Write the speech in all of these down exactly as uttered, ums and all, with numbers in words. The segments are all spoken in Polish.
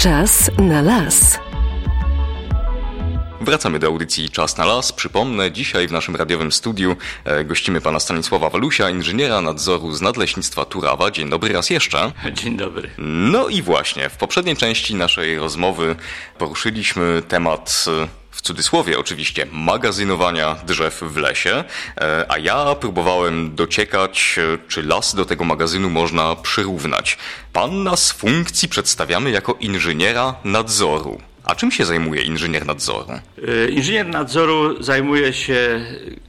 Czas na las. Wracamy do audycji Czas na las. Przypomnę, dzisiaj w naszym radiowym studiu gościmy pana Stanisława Walusia, inżyniera nadzoru z Nadleśnictwa Turawa. Dzień dobry raz jeszcze. Dzień dobry. No i właśnie, w poprzedniej części naszej rozmowy poruszyliśmy temat, w cudzysłowie oczywiście, magazynowania drzew w lesie, a ja próbowałem dociekać, czy las do tego magazynu można przyrównać. Pan nas z funkcji przedstawiamy jako inżyniera nadzoru. A czym się zajmuje inżynier nadzoru? Inżynier nadzoru zajmuje się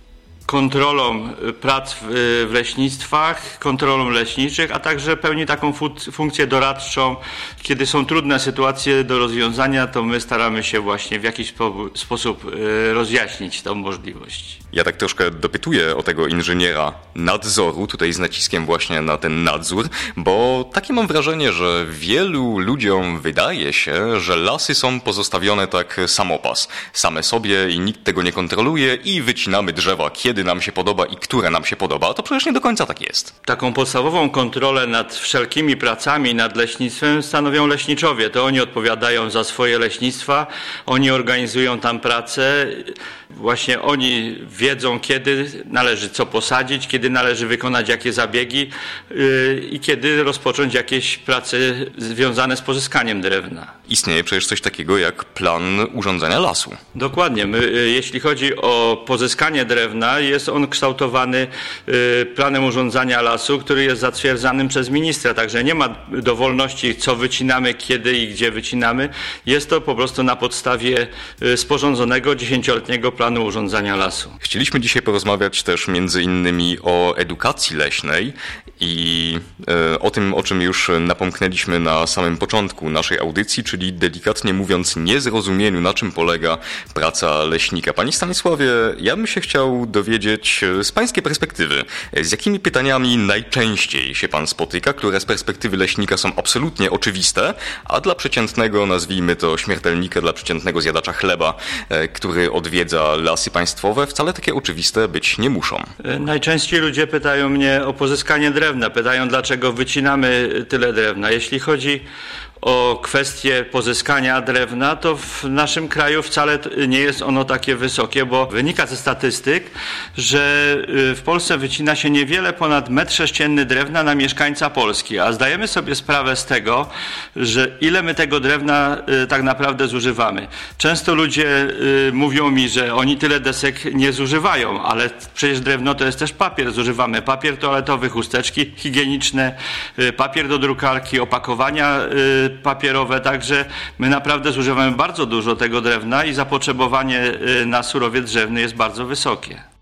kontrolą prac w leśnictwach, kontrolą leśniczych, a także pełni taką funkcję doradczą. Kiedy są trudne sytuacje do rozwiązania, to my staramy się właśnie w jakiś sposób rozjaśnić tą możliwość. Ja tak troszkę dopytuję o tego inżyniera nadzoru, tutaj z naciskiem właśnie na ten nadzór, bo takie mam wrażenie, że wielu ludziom wydaje się, że lasy są pozostawione tak samopas, same sobie i nikt tego nie kontroluje i wycinamy drzewa, kiedy nam się podoba i które nam się podoba. A to przecież nie do końca tak jest. Taką podstawową kontrolę nad wszelkimi pracami, nad leśnictwem stanowią leśniczowie. To oni odpowiadają za swoje leśnictwa, oni organizują tam pracę. Właśnie oni wiedzą, kiedy należy co posadzić, kiedy należy wykonać jakie zabiegi yy, i kiedy rozpocząć jakieś prace związane z pozyskaniem drewna. Istnieje przecież coś takiego jak plan urządzania lasu. Dokładnie. My, yy, jeśli chodzi o pozyskanie drewna, jest on kształtowany yy, planem urządzania lasu, który jest zatwierdzanym przez ministra, także nie ma dowolności, co wycinamy, kiedy i gdzie wycinamy. Jest to po prostu na podstawie yy, sporządzonego dziesięcioletniego planu urządzania lasu. Chcieliśmy dzisiaj porozmawiać też między innymi o edukacji leśnej i e, o tym, o czym już napomknęliśmy na samym początku naszej audycji, czyli delikatnie mówiąc niezrozumieniu, na czym polega praca leśnika. Panie Stanisławie, ja bym się chciał dowiedzieć z pańskiej perspektywy, z jakimi pytaniami najczęściej się pan spotyka, które z perspektywy leśnika są absolutnie oczywiste, a dla przeciętnego, nazwijmy to śmiertelnika, dla przeciętnego zjadacza chleba, e, który odwiedza lasy państwowe, wcale takie oczywiste być nie muszą. Najczęściej ludzie pytają mnie o pozyskanie drewna, pytają, dlaczego wycinamy tyle drewna. Jeśli chodzi o kwestię pozyskania drewna, to w naszym kraju wcale nie jest ono takie wysokie, bo wynika ze statystyk, że w Polsce wycina się niewiele ponad metr sześcienny drewna na mieszkańca Polski, a zdajemy sobie sprawę z tego, że ile my tego drewna tak naprawdę zużywamy. Często ludzie mówią mi, że oni tyle desek nie zużywają, ale przecież drewno to jest też papier. Zużywamy papier toaletowy, chusteczki higieniczne, papier do drukarki, opakowania papierowe, także my naprawdę zużywamy bardzo dużo tego drewna i zapotrzebowanie na surowiec drzewny jest bardzo wysokie.